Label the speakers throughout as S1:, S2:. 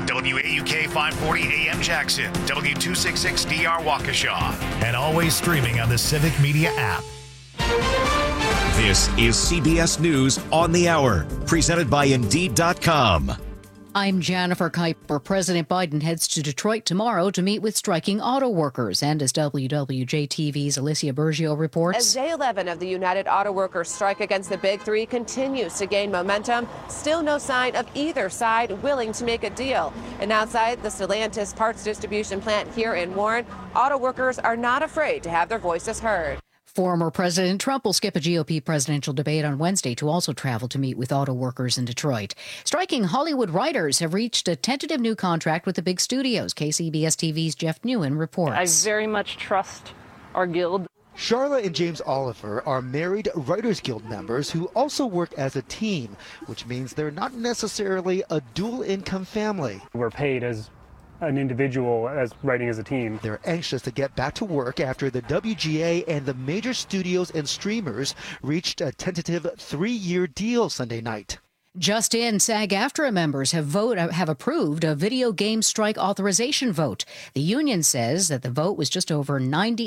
S1: WAUK 540 AM Jackson, W266DR Waukesha, and always streaming on the Civic Media app.
S2: This is CBS News on the Hour, presented by Indeed.com.
S3: I'm Jennifer Kuiper. President Biden heads to Detroit tomorrow to meet with striking auto workers. And as WWJ-TV's Alicia Bergio reports,
S4: as day 11 of the United Auto Workers strike against the Big Three continues to gain momentum, still no sign of either side willing to make a deal. And outside the Stellantis parts distribution plant here in Warren, auto workers are not afraid to have their voices heard.
S3: Former President Trump will skip a GOP presidential debate on Wednesday to also travel to meet with auto workers in Detroit. Striking Hollywood writers have reached a tentative new contract with the big studios. KCBS-TV's Jeff Newen reports.
S5: I very much trust our guild.
S6: Charla and James Oliver are married Writers Guild members who also work as a team, which means they're not necessarily a dual-income family.
S7: We're paid as an individual as writing as a team.
S6: They're anxious to get back to work after the WGA and the major studios and streamers reached a tentative 3-year deal Sunday night.
S3: Just in, SAG-AFTRA members have approved a video game strike authorization vote. The union says that the vote was just over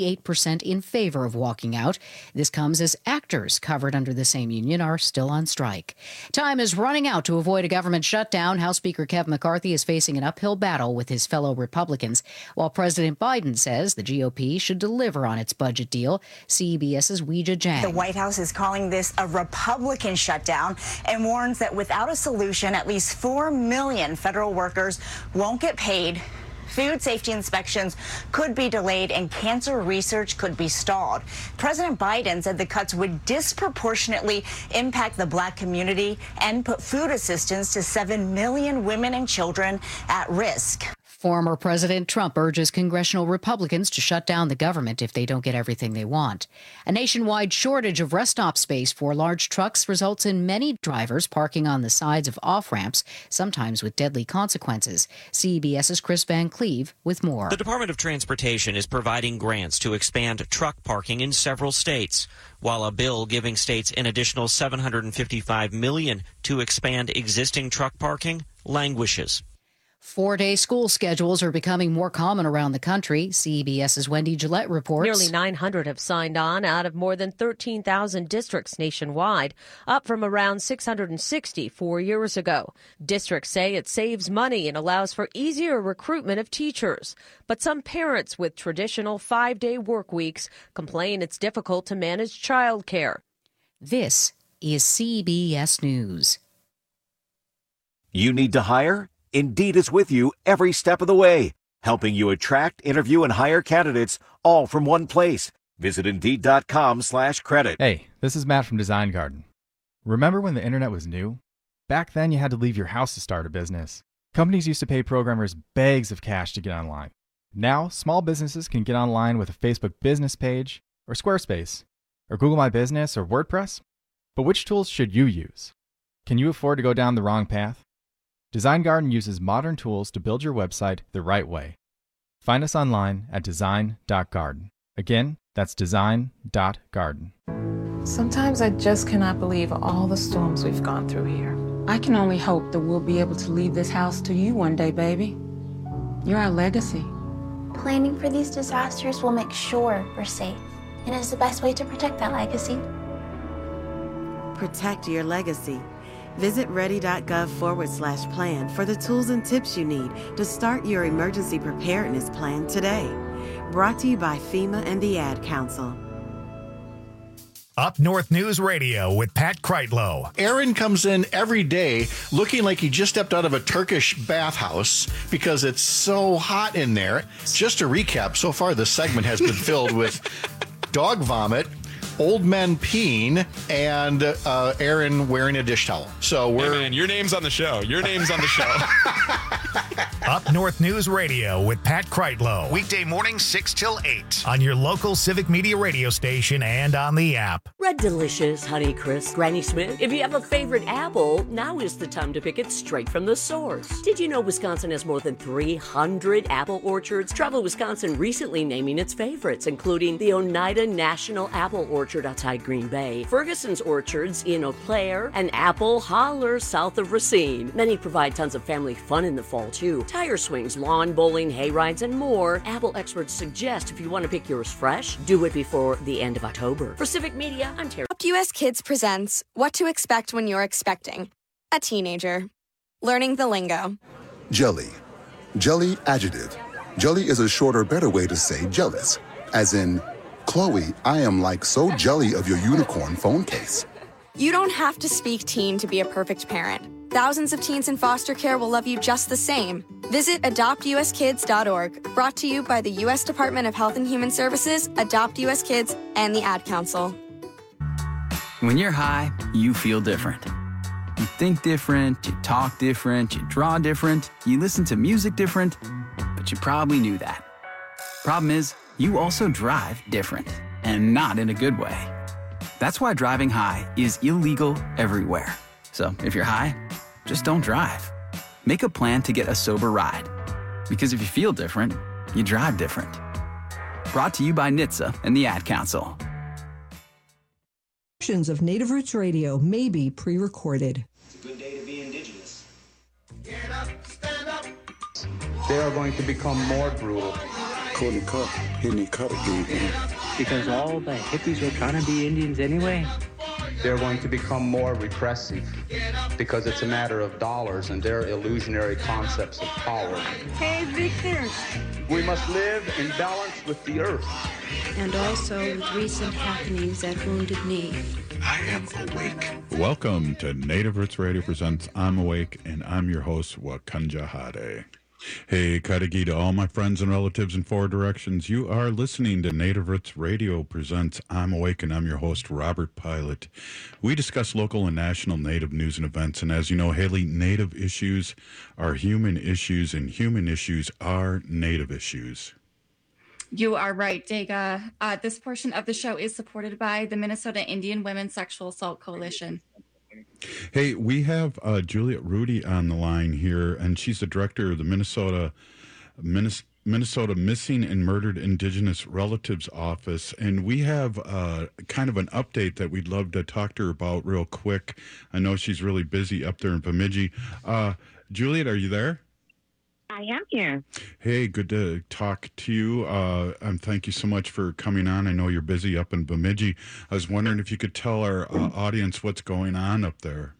S3: 98% in favor of walking out. This comes as actors covered under the same union are still on strike. Time is running out to avoid a government shutdown. House Speaker Kevin McCarthy is facing an uphill battle with his fellow Republicans, while President Biden says the GOP should deliver on its budget deal. CBS's Weijia Jiang.
S8: The White House is calling this a Republican shutdown and warns that without a solution, at least 4 million federal workers won't get paid. Food safety inspections could be delayed and cancer research could be stalled. President Biden said the cuts would disproportionately impact the Black community and put food assistance to 7 million women and children at risk.
S3: Former President Trump urges congressional Republicans to shut down the government if they don't get everything they want. A nationwide shortage of rest stop space for large trucks results in many drivers parking on the sides of off-ramps, sometimes with deadly consequences. CBS's Chris Van Cleve with more.
S9: The Department of Transportation is providing grants to expand truck parking in several states, while a bill giving states an additional $755 million to expand existing truck parking languishes.
S3: 4-day school schedules are becoming more common around the country. CBS's Wendy Gillette reports.
S10: Nearly 900 have signed on out of more than 13,000 districts nationwide, up from around 660 4 years ago. Districts say it saves money and allows for easier recruitment of teachers. But some parents with traditional 5-day work weeks complain it's difficult to manage childcare.
S3: This is CBS News.
S2: You need to hire? Indeed is with you every step of the way, helping you attract, interview, and hire candidates all from one place. Visit Indeed.com/credit.
S11: Hey, this is Matt from Design Garden. Remember when the internet was new? Back then, you had to leave your house to start a business. Companies used to pay programmers bags of cash to get online. Now, small businesses can get online with a Facebook business page, or Squarespace, or Google My Business, or WordPress. But which tools should you use? Can you afford to go down the wrong path? Design Garden uses modern tools to build your website the right way. Find us online at design.garden. Again, that's design.garden.
S12: Sometimes I just cannot believe all the storms we've gone through here.
S13: I can only hope that we'll be able to leave this house to you one day, baby. You're our legacy.
S14: Planning for these disasters will make sure we're safe, and it's the best way to protect that legacy.
S15: Protect your legacy. Visit ready.gov/plan for the tools and tips you need to start your emergency preparedness plan today. Brought to you by FEMA and the Ad Council.
S1: Up North News Radio with Pat Kreitlow.
S16: Aaron comes in every day looking like he just stepped out of a Turkish bathhouse because it's so hot in there. Just to recap, so far this segment has been filled with dog vomit, old men peeing, and Aaron wearing a dish towel. So we're...
S17: Hey man, your name's on the show. Your name's on the show.
S1: Up North News Radio with Pat Kreitlow. Weekday mornings 6 till 8 on your local Civic Media radio station and on the app.
S18: Red Delicious, Honey Crisp, Granny Smith. If you have a favorite apple, now is the time to pick it straight from the source. Did you know Wisconsin has more than 300 apple orchards? Travel Wisconsin recently naming its favorites, including the Oneida National Apple Orchard outside Green Bay, Ferguson's Orchards in Eau Claire, and Apple Holler south of Racine. Many provide tons of family fun in the fall, too. Tire swings, lawn bowling, hay rides, and more. Apple experts suggest if you want to pick yours fresh, do it before the end of October. For Civic Media, Ontario.
S19: Adopt US Kids presents What to Expect When You're Expecting a Teenager. Learning the lingo.
S20: Jelly. Jelly adjective. Jelly is a shorter, better way to say jealous. As in, Chloe, I am like so jelly of your unicorn phone case.
S19: You don't have to speak teen to be a perfect parent. Thousands of teens in foster care will love you just the same. Visit adoptuskids.org, brought to you by the U.S. Department of Health and Human Services, Adopt U.S. Kids, and the Ad Council.
S21: When you're high, you feel different. You think different, you talk different, you draw different, you listen to music different, but you probably knew that. Problem is, you also drive different, and not in a good way. That's why driving high is illegal everywhere. So if you're high, just don't drive. Make a plan to get a sober ride. Because if you feel different, you drive different. Brought to you by NHTSA and the Ad Council.
S22: Portions of Native Roots Radio may be pre-recorded.
S23: It's a good day to be Indigenous.
S24: Get up, stand up. They are going to become more brutal.
S25: Couldn't cut, hitting cut again.
S26: Because all the hippies were trying to be Indians anyway.
S24: They're going to become more repressive because it's a matter of dollars and their illusionary concepts of power.
S27: Hey, Victor.
S24: We must live in balance with the earth.
S27: And also with recent happenings at Wounded Knee.
S25: I am awake.
S28: Welcome to Native Roots Radio presents I'm Awake, and I'm your host, Wakanja Hade. Hey, Kadagi to all my friends and relatives in four directions. You are listening to Native Roots Radio presents I'm Awake, and I'm your host, Robert Pilot. We discuss local and national Native news and events, and as you know, Haley, Native issues are human issues, and human issues are Native issues.
S29: You are right, Dega. This portion of the show is supported by the Minnesota Indian Women's Sexual Assault Coalition.
S28: Hey, we have Juliet Rudy on the line here, and she's the director of the Minnesota Missing and Murdered Indigenous Relatives Office, and we have kind of an update that we'd love to talk to her about real quick. I know she's really busy up there in Bemidji. Juliet, are you there?
S30: I am here.
S28: Hey, good to talk to you. Thank you so much for coming on. I know you're busy up in Bemidji. I was wondering if you could tell our audience what's going on up there.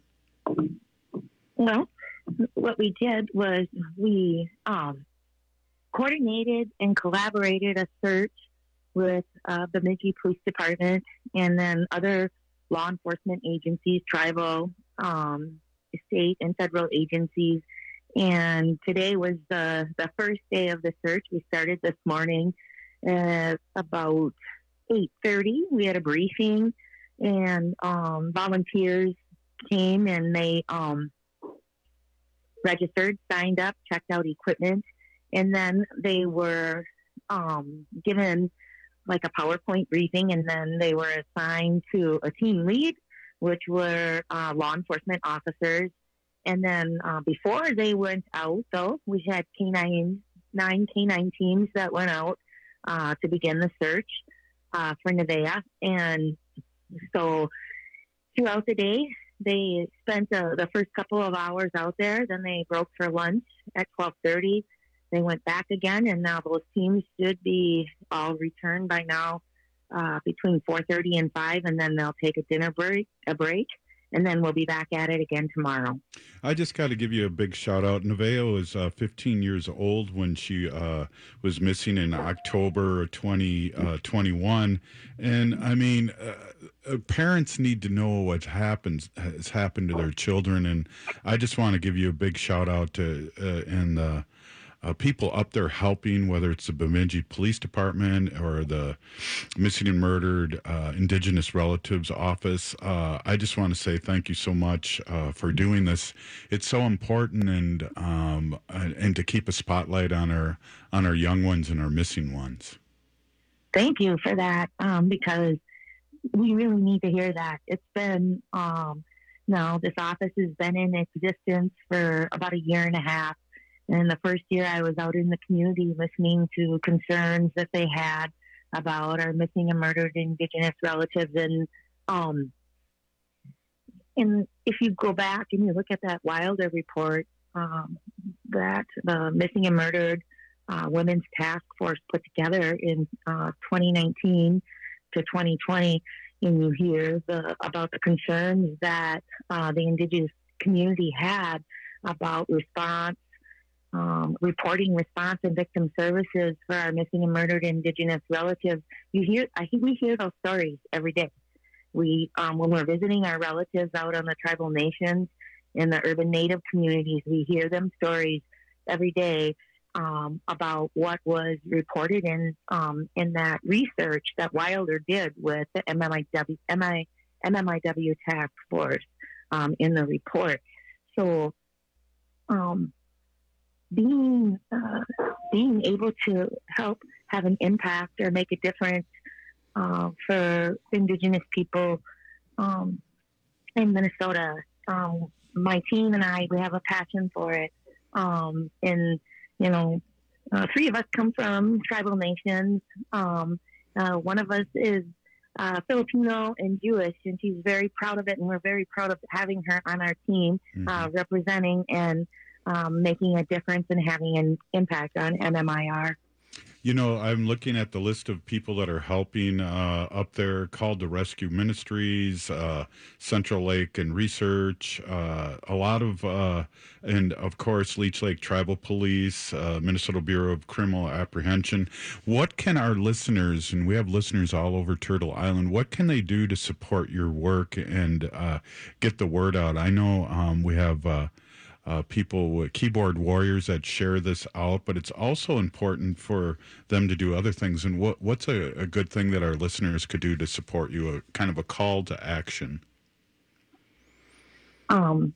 S30: Well, what we did was we coordinated and collaborated a search with the Bemidji Police Department and then other law enforcement agencies, tribal, state, and federal agencies. And today was the first day of the search. We started this morning at about 8:30. We had a briefing, and volunteers came and they registered, signed up, checked out equipment, and then they were given like a PowerPoint briefing, and then they were assigned to a team lead, which were law enforcement officers. And then before they went out, though, we had 9 canine teams that went out to begin the search for Nevaeh. And so throughout the day, they spent the first couple of hours out there. Then they broke for lunch at 12:30. They went back again, and now those teams should be all returned by now between 4:30 and 5, and then they'll take a dinner break. And then we'll be back at it again tomorrow.
S28: I just got to give you a big shout out. Nevaeh was 15 years old when she was missing in October 2021. And I mean, parents need to know what has happened to their children. And I just want to give you a big shout out to the people up there helping, whether it's the Bemidji Police Department or the Missing and Murdered Indigenous Relatives Office. I just want to say thank you so much for doing this. It's so important, and to keep a spotlight on our young ones and our missing ones.
S30: Thank you for that, because we really need to hear that. It's been, no, this office has been in existence for about a year and a half. And the first year I was out in the community listening to concerns that they had about our missing and murdered Indigenous relatives. And if you go back and you look at that Wilder report that the Missing and Murdered Women's Task Force put together in 2019 to 2020, and you hear about the concerns that the Indigenous community had about response, reporting response and victim services for our missing and murdered Indigenous relatives. I think we hear those stories every day. We, when we're visiting our relatives out on the tribal nations in the urban Native communities, we hear them stories every day about what was reported in that research that Wilder did with the MMIW task force in the report. So being able to help have an impact or make a difference for Indigenous people in Minnesota, my team and I, we have a passion for it. And three of us come from tribal nations. One of us is Filipino and Jewish, and she's very proud of it, and we're very proud of having her on our team, representing and making a difference and having an impact on MMIR.
S28: I'm looking at the list of people that are helping up there, Called to Rescue Ministries, Central Lake and Research, a lot of, and of course, Leech Lake Tribal Police, Minnesota Bureau of Criminal Apprehension. What can our listeners, and we have listeners all over Turtle Island, what can they do to support your work and get the word out? I know we have people, keyboard warriors that share this out, but it's also important for them to do other things. And what's a good thing that our listeners could do to support you, a kind of a call to action?
S30: So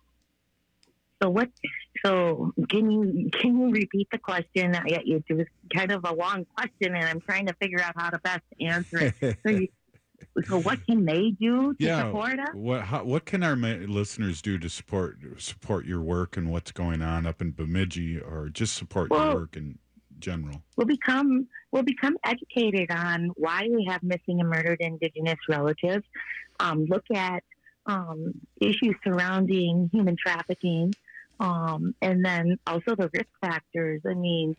S30: can you repeat the question? It was kind of a long question, and I'm trying to figure out how to best answer it. So what can they do to support us?
S28: What can our listeners do to support your work and what's going on up in Bemidji, or just support your work in general?
S30: We'll become educated on why we have missing and murdered Indigenous relatives. Look at issues surrounding human trafficking, and then also the risk factors. I mean,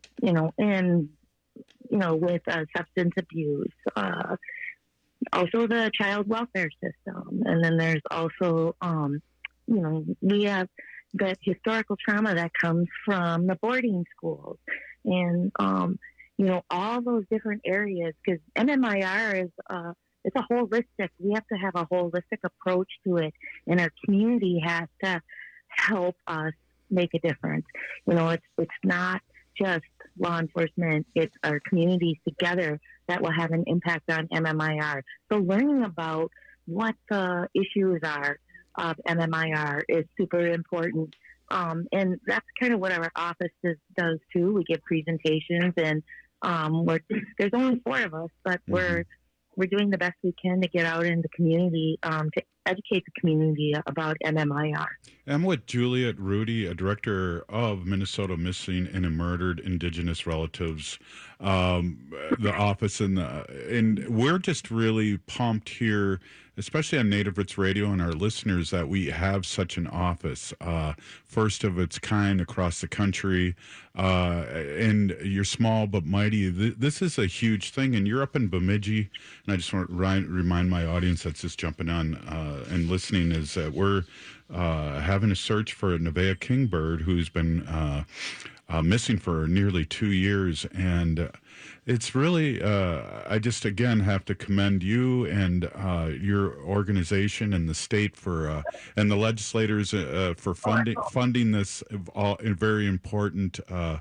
S30: with substance abuse. Also the child welfare system. And then there's also, we have that historical trauma that comes from the boarding schools and, all those different areas, because MMIR is, it's a holistic, we have to have a holistic approach to it, and our community has to help us make a difference. It's not just law enforcement, it's our communities together that will have an impact on MMIR. So learning about what the issues are of MMIR is super important. And that's kind of what our office does too. We give presentations, and there's only 4 of us, but we're doing the best we can to get out in the community to educate the community about MMIR.
S28: I'm with Juliet Rudy, a director of Minnesota Missing and Murdered Indigenous Relatives, the office, and we're just really pumped here, especially on Native Roots Radio and our listeners, that we have such an office, first of its kind across the country, and you're small but mighty. This is a huge thing, and you're up in Bemidji, and I just want to remind my audience that's just jumping on and listening is that we're having a search for a Nevaeh kingbird who's been missing for nearly 2 years, and it's really I just again have to commend you and your organization and the state for and the legislators for funding this very important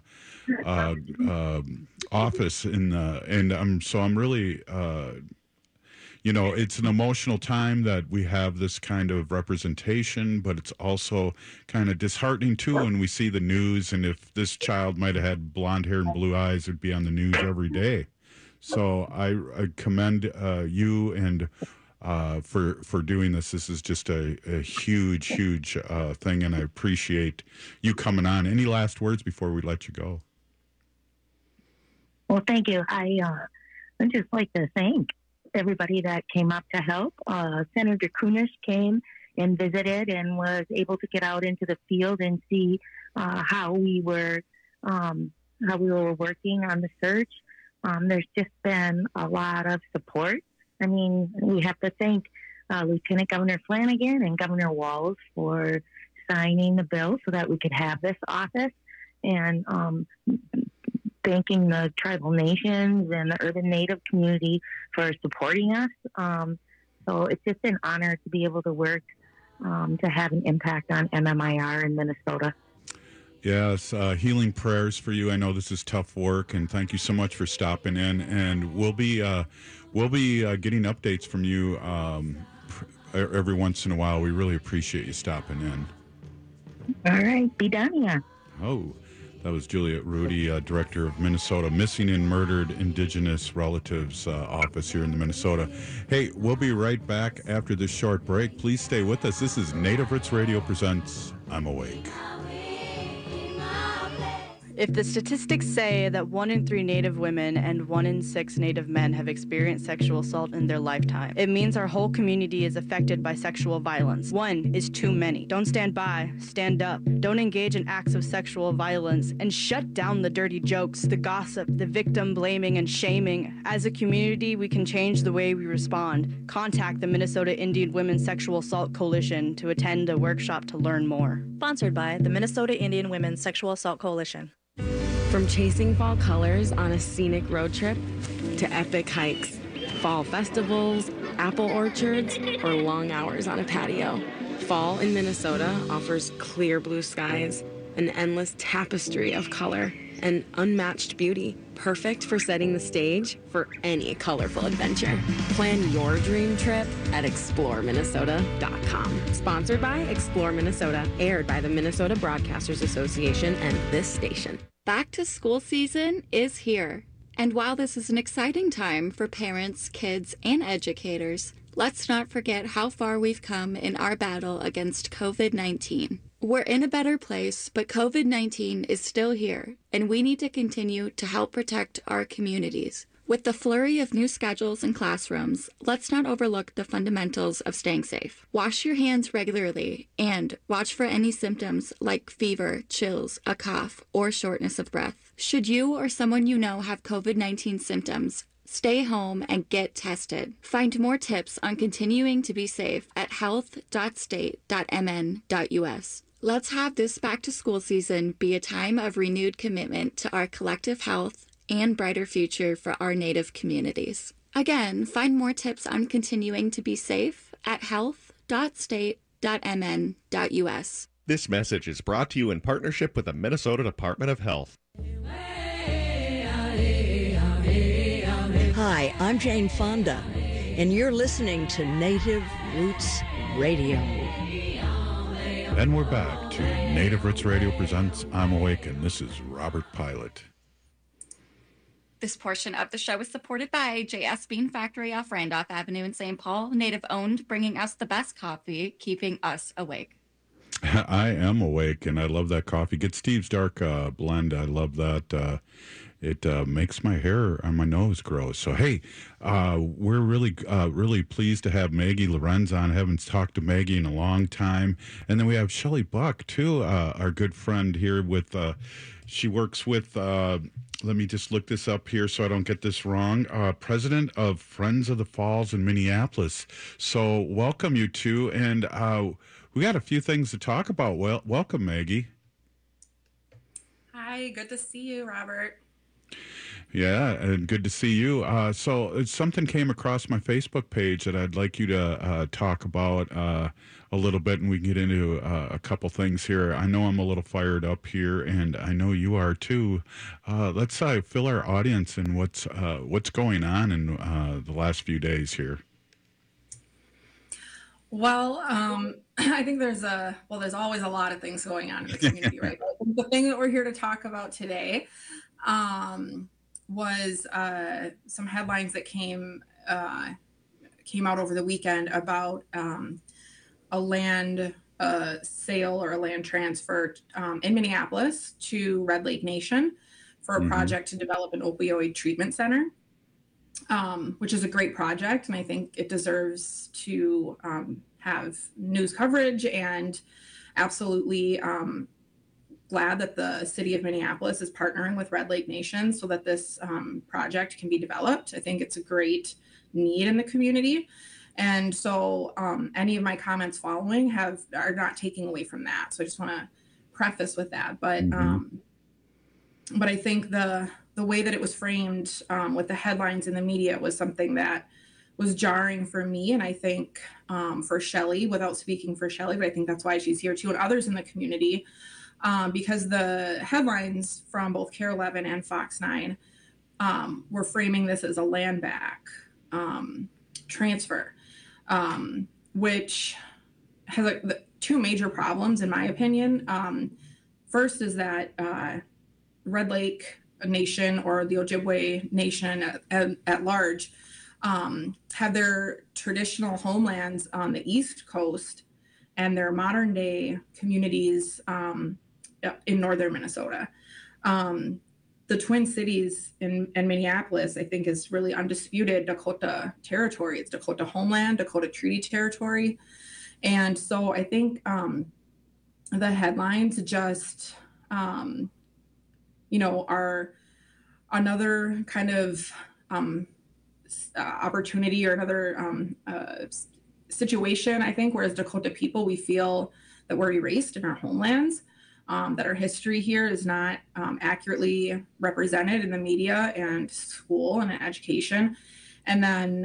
S28: office and I'm really it's an emotional time that we have this kind of representation, but it's also kind of disheartening too when we see the news. And if this child might have had blonde hair and blue eyes, it'd be on the news every day. So I commend you and for doing this. This is just a huge thing, and I appreciate you coming on. Any last words before we let you go?
S30: Well, thank you. I'd just like to thank everybody that came up to help. Senator Kunesh came and visited and was able to get out into the field and see how we were working on the search. There's just been a lot of support. I mean, we have to thank Lieutenant Governor Flanagan and Governor Walz for signing the bill so that we could have this office, and thanking the tribal nations and the urban Native community for supporting us. So it's just an honor to be able to work to have an impact on MMIR in Minnesota.
S28: Yes, healing prayers for you. I know this is tough work, and thank you so much for stopping in. And we'll be getting updates from you every once in a while. We really appreciate you stopping in.
S30: All right, be done here.
S28: Oh, that was Juliet Rudy, Director of Minnesota Missing and Murdered Indigenous Relatives Office here in Minnesota. Hey, we'll be right back after this short break. Please stay with us. This is Native Roots Radio presents I'm Awake.
S2: If the statistics say that 1 in 3 Native women and 1 in 6 Native men have experienced sexual assault in their lifetime, it means our whole community is affected by sexual violence. 1 is too many. Don't stand by, stand up. Don't engage in acts of sexual violence, and shut down the dirty jokes, the gossip, the victim blaming and shaming. As a community, we can change the way we respond. Contact the Minnesota Indian Women's Sexual Assault Coalition to attend a workshop to learn more.
S3: Sponsored by the Minnesota Indian Women's Sexual Assault Coalition.
S4: From chasing fall colors on a scenic road trip to epic hikes, fall festivals, apple orchards, or long hours on a patio, fall in Minnesota offers clear blue skies, an endless tapestry of color, and unmatched beauty, perfect for setting the stage for any colorful adventure. Plan your dream trip at exploreminnesota.com. Sponsored by Explore Minnesota, aired by the Minnesota Broadcasters Association and this station.
S29: Back to school season is here. And while this is an exciting time for parents, kids, and educators, let's not forget how far we've come in our battle against COVID-19. We're in a better place, but COVID-19 is still here, and we need to continue to help protect our communities. With the flurry of new schedules and classrooms, let's not overlook the fundamentals of staying safe. Wash your hands regularly and watch for any symptoms like fever, chills, a cough, or shortness of breath. Should you or someone you know have COVID-19 symptoms, stay home and get tested. Find more tips on continuing to be safe at health.state.mn.us. Let's have this back-to-school season be a time of renewed commitment to our collective health and brighter future for our Native communities. Again, find more tips on continuing to be safe at health.state.mn.us.
S5: This message is brought to you in partnership with the Minnesota Department of Health.
S6: Hi, I'm Jane Fonda, and you're listening to Native Roots Radio.
S28: And we're back to Native Roots Radio presents I'm Awake, and this is Robert Pilot.
S29: This portion of the show is supported by JS Bean Factory off Randolph Avenue in St. Paul, Native owned, bringing us the best coffee, keeping us awake.
S28: I am awake, and I love that coffee. Get Steve's Dark Blend. I love that. It makes my hair on my nose grow. So, hey, we're really pleased to have Maggie Lorenz on. I haven't talked to Maggie in a long time. And then we have Shelley Buck, too, our good friend here with, she works with, let me just look this up here so I don't get this wrong, president of Friends of the Falls in Minneapolis. So welcome, you two. And we got a few things to talk about. Well, welcome, Maggie.
S7: Hi, good to see you, Robert.
S28: Yeah, and good to see you. So something came across my Facebook page that I'd like you to talk about a little bit, and we can get into a couple things here. I know I'm a little fired up here, and I know you are too. Let's fill our audience in what's going on in the last few days here.
S7: Well, I think there's always a lot of things going on in the community, right? The thing that we're here to talk about today was some headlines that came out over the weekend about a land sale or a land transfer in Minneapolis to Red Lake Nation for a project to develop an opioid treatment center, which is a great project. And I think it deserves to have news coverage, and absolutely glad that the city of Minneapolis is partnering with Red Lake Nation so that this project can be developed. I think it's a great need in the community. And so any of my comments following are not taking away from that. So I just want to preface with that. But I think the way that it was framed with the headlines in the media was something that was jarring for me. And I think for Shelley, without speaking for Shelley, but I think that's why she's here too, and others in the community, because the headlines from both KARE 11 and Fox 9 were framing this as a land back transfer, which has two major problems, in my opinion. First is that Red Lake Nation, or the Ojibwe Nation at large, have their traditional homelands on the East Coast and their modern day communities in northern Minnesota. The Twin Cities in Minneapolis, I think, is really undisputed Dakota territory. It's Dakota homeland, Dakota Treaty territory. And so I think the headlines just, are another kind of opportunity or another situation, I think, whereas Dakota people, we feel that we're erased in our homelands, that our history here is not accurately represented in the media and school and education. And then,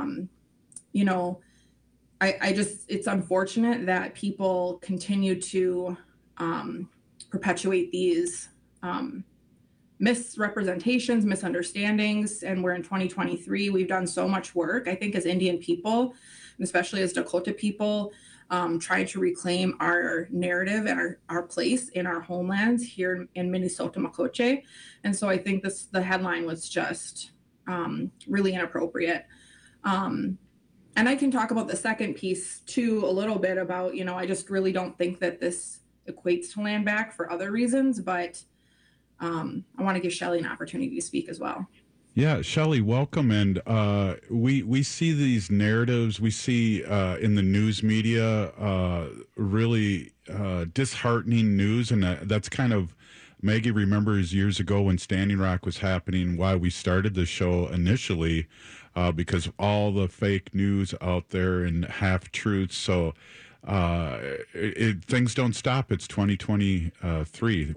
S7: it's unfortunate that people continue to perpetuate these misrepresentations, misunderstandings. And we're in 2023. We've done so much work, I think, as Indian people, and especially as Dakota people, trying to reclaim our narrative and our place in our homelands here in Minnesota Makoche. And so I think the headline was just really inappropriate. And I can talk about the second piece too a little bit about, I just really don't think that this equates to land back for other reasons, but I want to give Shelley an opportunity to speak as well.
S28: Yeah, Shelley, welcome. And we see these narratives, we see in the news media really disheartening news. And that's kind of, Maggie remembers years ago when Standing Rock was happening, why we started the show initially, because of all the fake news out there and half-truths. So things don't stop. It's 2023.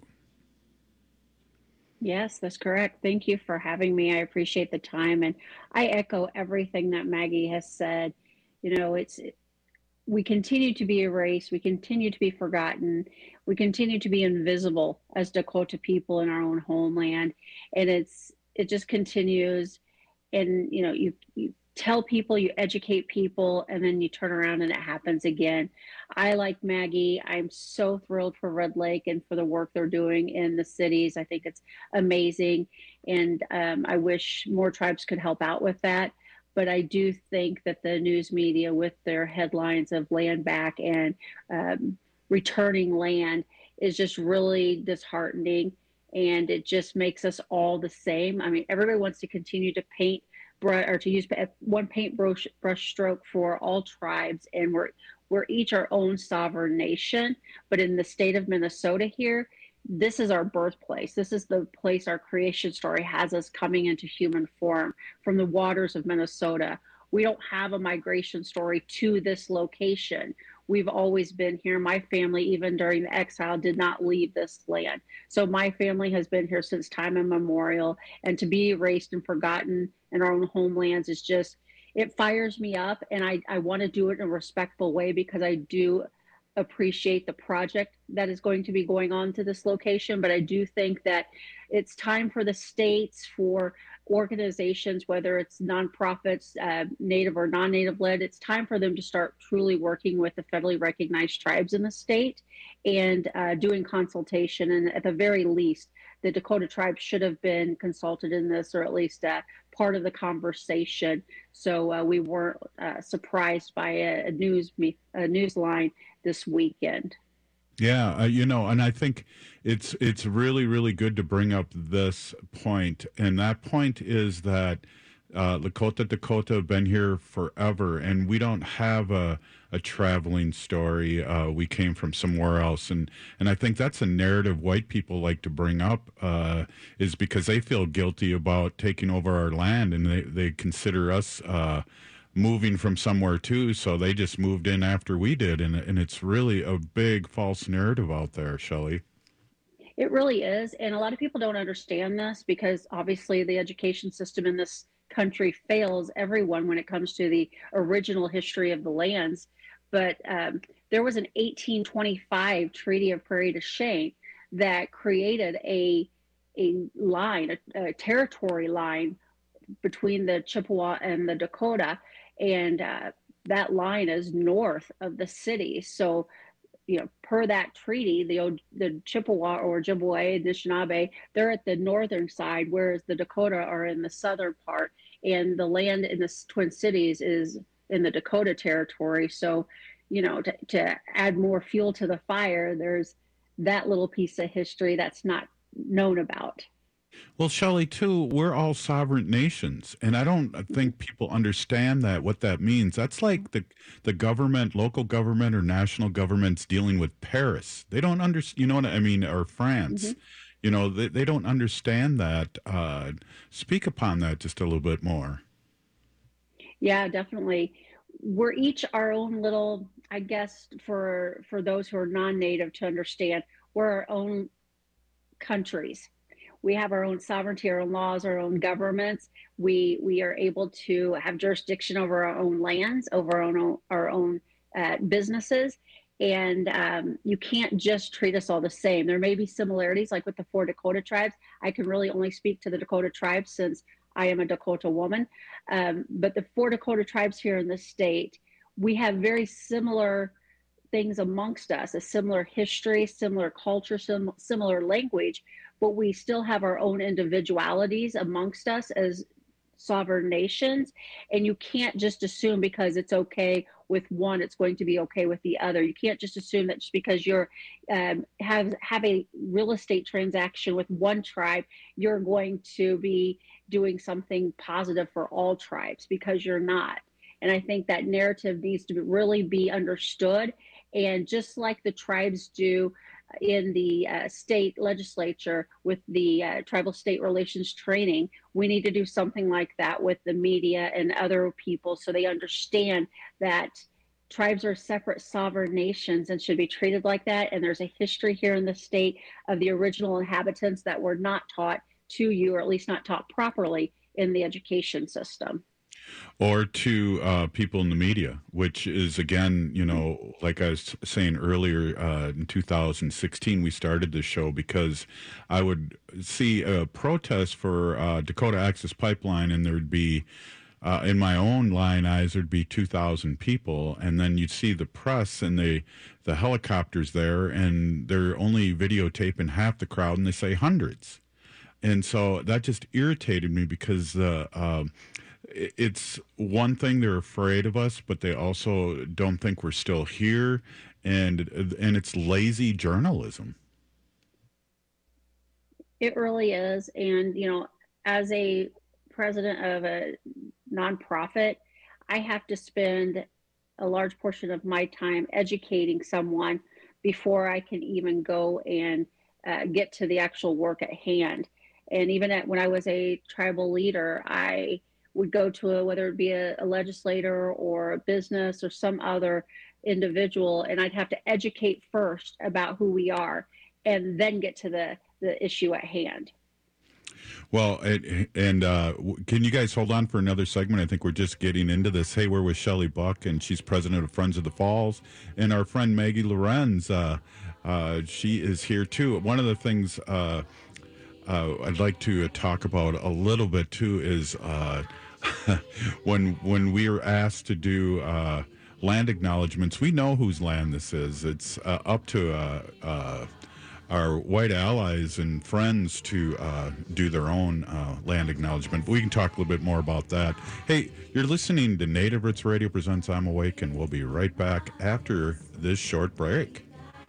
S8: Yes, that's correct. Thank you for having me. I appreciate the time, and I echo everything that Maggie has said. We continue to be erased, we continue to be forgotten, we continue to be invisible as Dakota people in our own homeland, and it just continues. And you tell people, you educate people, and then you turn around and it happens again. I, like Maggie, I'm so thrilled for Red Lake and for the work they're doing in the cities. I think it's amazing. And I wish more tribes could help out with that. But I do think that the news media, with their headlines of land back and returning land, is just really disheartening. And it just makes us all the same. I mean, everybody wants to continue to paint or to use one paintbrush stroke for all tribes, and we're each our own sovereign nation. But in the state of Minnesota here, this is our birthplace. This is the place our creation story has us coming into human form from the waters of Minnesota. We don't have a migration story to this location. We've always been here. My family, even during the exile, did not leave this land. So my family has been here since time immemorial, and to be erased and forgotten in our own homelands is just, it fires me up. And I want to do it in a respectful way, because I do appreciate the project that is going to be going on to this location. But I do think that it's time for the states, for organizations, whether it's nonprofits, native or non-native led, it's time for them to start truly working with the federally recognized tribes in the state and doing consultation, and at the very least, the Dakota tribe should have been consulted in this, or at least part of the conversation. So we weren't surprised by a news line this weekend.
S28: Yeah, and I think it's really, really good to bring up this point, and that point is that Lakota Dakota have been here forever, and we don't have a traveling story. We came from somewhere else, and I think that's a narrative white people like to bring up, is because they feel guilty about taking over our land, and they consider us moving from somewhere too, so they just moved in after we did, and it's really a big false narrative out there, Shelley.
S8: It really is, and a lot of people don't understand this because obviously the education system in this country fails everyone when it comes to the original history of the lands. But there was an 1825 Treaty of Prairie du Chien that created a line, a territory line between the Chippewa and the Dakota, and that line is north of the city. So, per that treaty, the Chippewa or Ojibwe, Anishinaabe, they're at the northern side, whereas the Dakota are in the southern part, and the land in the Twin Cities is in the Dakota territory. So, to add more fuel to the fire, there's that little piece of history that's not known about.
S28: Well, Shelley, too, we're all sovereign nations, and I don't think people understand what that means. That's like the government, local government or national governments dealing with Paris. They don't understand, you know what I mean, or France. Mm-hmm. They don't understand that. Speak upon that just a little bit more.
S8: Yeah, definitely. We're each our own little, I guess, for those who are non-native to understand, we're our own countries. We have our own sovereignty, our own laws, our own governments. We are able to have jurisdiction over our own lands, over our own businesses. And you can't just treat us all the same. There may be similarities, like with the 4 Dakota tribes. I can really only speak to the Dakota tribes since I am a Dakota woman. But the 4 Dakota tribes here in the state, we have very similar things amongst us, a similar history, similar culture, similar language, but we still have our own individualities amongst us as sovereign nations. And you can't just assume because it's okay with one, it's going to be okay with the other. You can't just assume that just because you're have a real estate transaction with one tribe, you're going to be doing something positive for all tribes, because you're not. And I think that narrative needs to really be understood. And just like the tribes do in the state legislature with the tribal state relations training, we need to do something like that with the media and other people, so they understand that tribes are separate sovereign nations and should be treated like that. And there's a history here in the state of the original inhabitants that were not taught to you, or at least not taught properly in the education system.
S28: Or to people in the media, which is, again, like I was saying earlier, in 2016, we started this show because I would see a protest for Dakota Access Pipeline, and there would be, in my own line eyes, there'd be 2,000 people, and then you'd see the press and the helicopters there, and they're only videotaping half the crowd, and they say hundreds. And so that just irritated me, because it's one thing, they're afraid of us, but they also don't think we're still here, and it's lazy journalism.
S8: It really is. And, as a president of a nonprofit, I have to spend a large portion of my time educating someone before I can even go and get to the actual work at hand. And even when I was a tribal leader, I would go to whether it be a legislator or a business or some other individual, and I'd have to educate first about who we are and then get to the issue at hand.
S28: Well, and can you guys hold on for another segment? I think we're just getting into this. Hey, we're with Shelley Buck, and she's president of Friends of the Falls, and our friend Maggie Lorenz, she is here too. One of the things I'd like to talk about a little bit too is when we are asked to do land acknowledgments, we know whose land this is. It's up to our white allies and friends to do their own land acknowledgement. But we can talk a little bit more about that. Hey, you're listening to Native Roots Radio presents I'm Awake, and we'll be right back after this short break.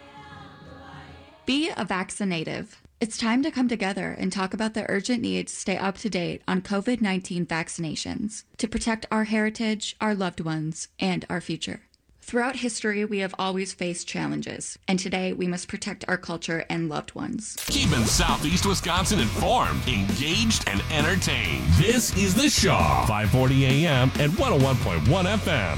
S29: Be a vaccinative. It's time to come together and talk about the urgent need to stay up to date on COVID-19 vaccinations to protect our heritage, our loved ones, and our future. Throughout history, we have always faced challenges, and today we must protect our culture and loved ones.
S1: Keeping Southeast Wisconsin informed, engaged, and entertained. This is The Shaw, 540 AM and 101.1 FM,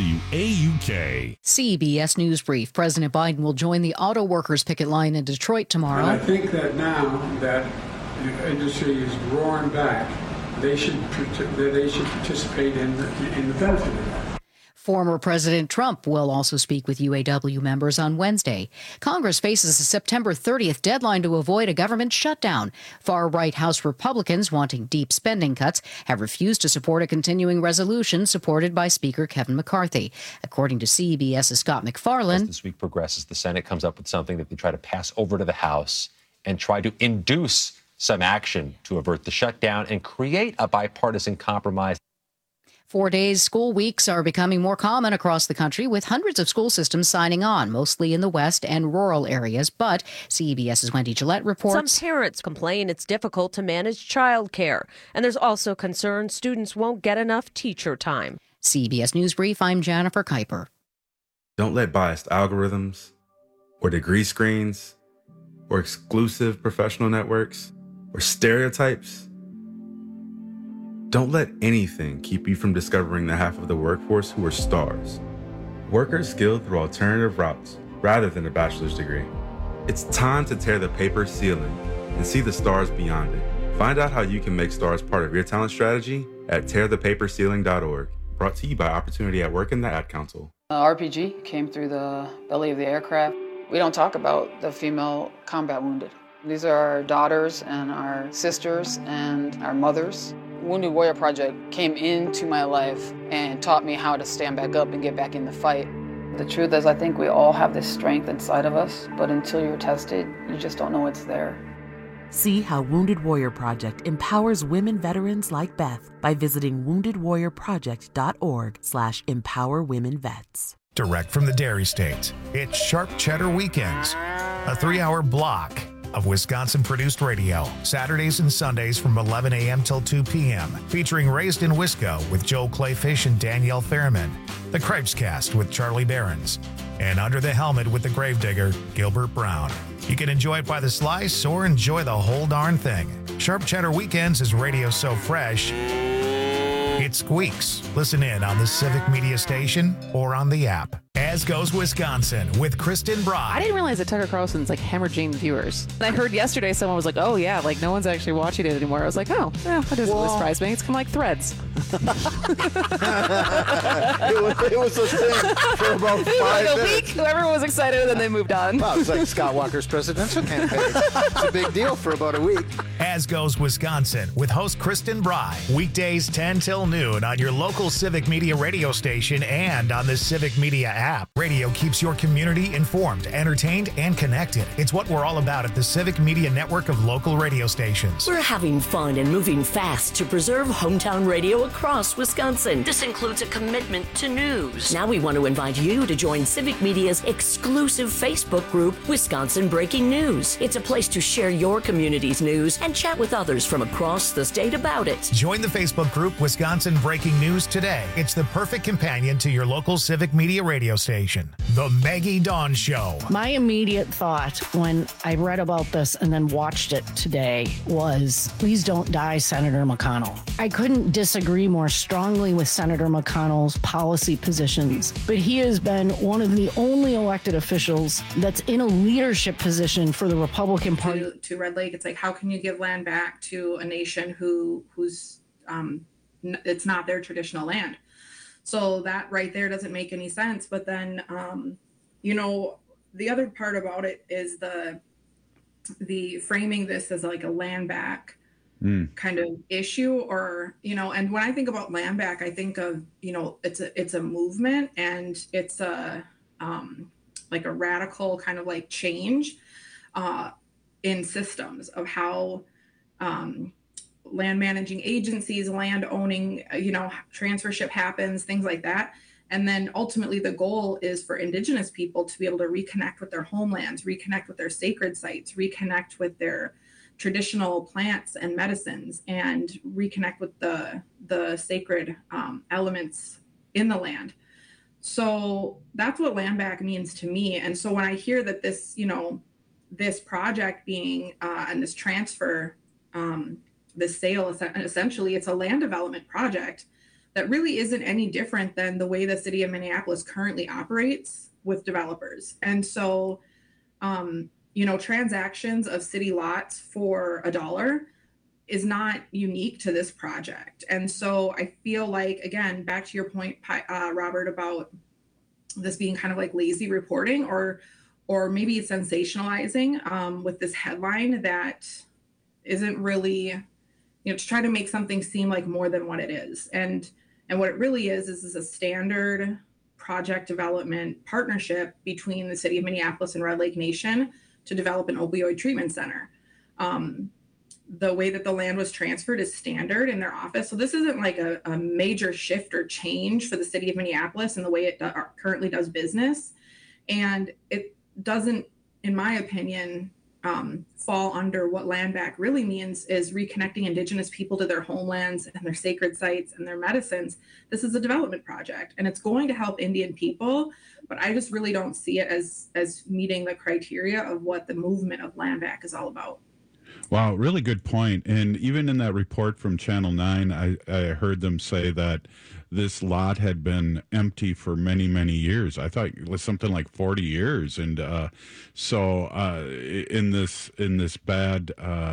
S1: WAUK.
S9: CBS News Brief. President Biden will join the auto workers picket line in Detroit tomorrow.
S10: And I think that now that the industry is roaring back, they should participate in the benefit of that.
S9: Former President Trump will also speak with UAW members on Wednesday. Congress faces a September 30th deadline to avoid a government shutdown. Far-right House Republicans wanting deep spending cuts have refused to support a continuing resolution supported by Speaker Kevin McCarthy. According to CBS's Scott McFarland,
S11: as this week progresses, the Senate comes up with something that they try to pass over to the House and try to induce some action to avert the shutdown and create a bipartisan compromise.
S9: 4-day school weeks are becoming more common across the country, with hundreds of school systems signing on, mostly in the West and rural areas. But CBS's Wendy Gillette reports
S12: some parents complain it's difficult to manage childcare, and there's also concern students won't get enough teacher time.
S9: CBS News Brief, I'm Jennifer Kuiper.
S13: Don't let biased algorithms or degree screens or exclusive professional networks or stereotypes. Don't let anything keep you from discovering the half of the workforce who are stars. Workers skilled through alternative routes rather than a bachelor's degree. It's time to tear the paper ceiling and see the stars beyond it. Find out how you can make stars part of your talent strategy at tearthepaperceiling.org. Brought to you by Opportunity at Work and the Ad Council.
S14: RPG came through the belly of the aircraft. We don't talk about the female combat wounded. These are our daughters and our sisters and our mothers. Wounded Warrior Project came into my life and taught me how to stand back up and get back in the fight. The truth is, I think we all have this strength inside of us, but until you're tested, you just don't know it's there.
S15: See how Wounded Warrior Project empowers women veterans like Beth by visiting woundedwarriorproject.org/empowerwomenvets.
S16: Direct from the Dairy State, it's Sharp Cheddar Weekends, a 3-hour block of Wisconsin-produced radio, Saturdays and Sundays from 11 a.m. till 2 p.m., featuring Raised in Wisco with Joe Clayfish and Danielle Ferriman, The Cripes Cast with Charlie Behrens, and Under the Helmet with the Gravedigger, Gilbert Brown. You can enjoy it by the slice or enjoy the whole darn thing. Sharp Cheddar Weekends is radio so fresh, it squeaks. Listen in on the Civic Media Station or on the app. As Goes Wisconsin with Kristen Brock.
S17: I didn't realize that Tucker Carlson's like hemorrhaging viewers. And I heard yesterday someone was like, oh yeah, like no one's actually watching it anymore. I was like, oh, yeah, that doesn't really surprise me. It's kind of like Threads.
S31: it was a thing for about 5
S17: like
S31: minutes.
S17: Week, everyone was excited and then they moved on.
S31: Well, it's like Scott Walker's presidential campaign. It's a big deal for about a week.
S16: As Goes Wisconsin with host Kristen Bry. Weekdays 10 till noon on your local Civic Media radio station and on the Civic Media app. Radio keeps your community informed, entertained, and connected. It's what we're all about at the Civic Media network of local radio stations.
S18: We're having fun and moving fast to preserve hometown radio across Wisconsin. This includes a commitment to news. Now we want to invite you to join Civic Media's exclusive Facebook group, Wisconsin Breaking News. It's a place to share your community's news and chat with others from across the state about it.
S16: Join the Facebook group Wisconsin Breaking News today. It's the perfect companion to your local Civic Media radio station. The Maggie Dawn Show.
S32: My immediate thought when I read about this and then watched it today was, please don't die, Senator McConnell. I couldn't disagree more strongly with Senator McConnell's policy positions, but he has been one of the only elected officials that's in a leadership position for the Republican Party.
S7: To Red Lake, it's like, how can you give land back to a nation who's it's not their traditional land? So that right there doesn't make any sense. But then, the other part about it is the framing this as like a land back kind of issue, or, and when I think about land back, I think of, it's a movement, and it's a like a radical kind of like change. in systems of how land managing agencies, land owning, transfership happens, things like that. And then ultimately the goal is for Indigenous people to be able to reconnect with their homelands, reconnect with their sacred sites, reconnect with their traditional plants and medicines, and reconnect with the sacred elements in the land. So that's what land back means to me. And so when I hear that this, this project being and this transfer, this sale, essentially it's a land development project that really isn't any different than the way the city of Minneapolis currently operates with developers. And so, transactions of city lots for $1 is not unique to this project. And so I feel like, again, back to your point, Robert, about this being kind of like lazy reporting or maybe sensationalizing with this headline that isn't really, to try to make something seem like more than what it is. And what it really is a standard project development partnership between the city of Minneapolis and Red Lake Nation to develop an opioid treatment center. The way that the land was transferred is standard in their office. So this isn't like a major shift or change for the city of Minneapolis in the way it currently does business. And it doesn't, in my opinion, fall under what land back really means, is reconnecting Indigenous people to their homelands and their sacred sites and their medicines. This is a development project and it's going to help Indian people, but I just really don't see it as meeting the criteria of what the movement of land back is all about.
S28: Wow, really good point. And even in that report from Channel 9, I heard them say that this lot had been empty for many, many years. I thought it was something like 40 years. And so in this bad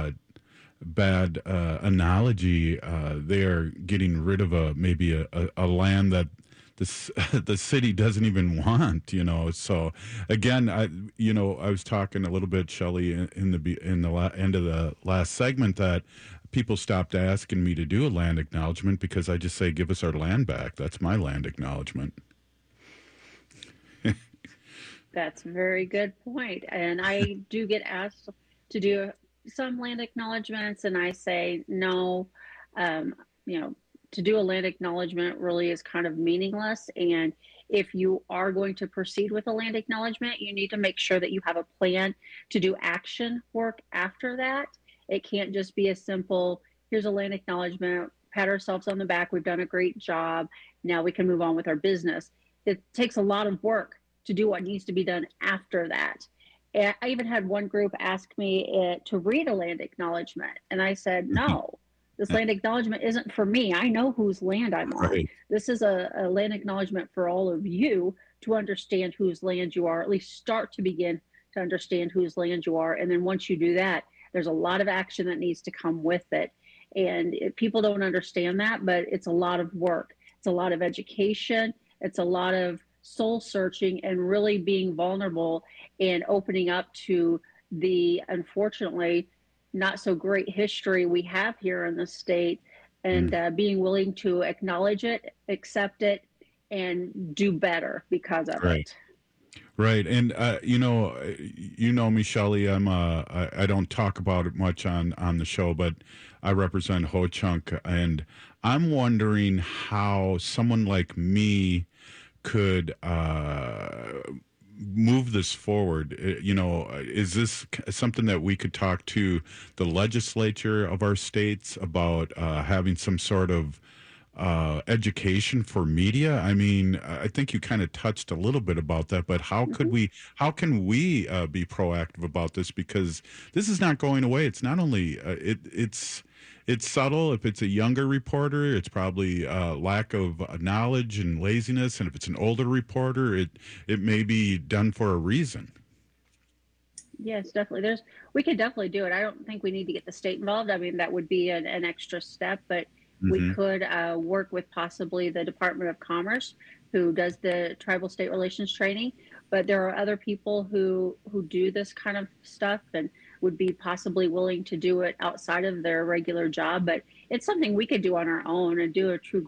S28: analogy, they are getting rid of maybe a land that the city doesn't even want, So again, I was talking a little bit, Shelley, in the end of the last segment, that people stopped asking me to do a land acknowledgement because I just say, give us our land back. That's my land acknowledgement.
S8: That's a very good point. And I do get asked to do some land acknowledgements, and I say no. To do a land acknowledgement really is kind of meaningless. And if you are going to proceed with a land acknowledgement, you need to make sure that you have a plan to do action work after that. It can't just be a simple, here's a land acknowledgement, pat ourselves on the back, we've done a great job, now we can move on with our business. It takes a lot of work to do what needs to be done after that. And I even had one group ask me to read a land acknowledgement, and I said, no. This land acknowledgement isn't for me. I know whose land I'm on. Right. This is a land acknowledgement for all of you to understand whose land you are, at least start to begin to understand whose land you are. And then once you do that, there's a lot of action that needs to come with it. And people don't understand that, but it's a lot of work. It's a lot of education. It's a lot of soul searching and really being vulnerable and opening up to the, unfortunately, not so great history we have here in the state, and being willing to acknowledge it, accept it, and do better because of it.
S28: Right. And, me, Shelley, I don't talk about it much on the show, but I represent Ho-Chunk, and I'm wondering how someone like me could move this forward. Is this something that we could talk to the legislature of our states about, having some sort of education for media? I mean, I think you kind of touched a little bit about that, but how can we be proactive about this? Because this is not going away. It's not only it's subtle. If it's a younger reporter, it's probably lack of knowledge and laziness. And if it's an older reporter, it may be done for a reason.
S8: Yes, definitely. We could definitely do it. I don't think we need to get the state involved. I mean, that would be an extra step, but we could work with possibly the Department of Commerce, who does the tribal state relations training. But there are other people who do this kind of stuff and would be possibly willing to do it outside of their regular job. But it's something we could do on our own and do a true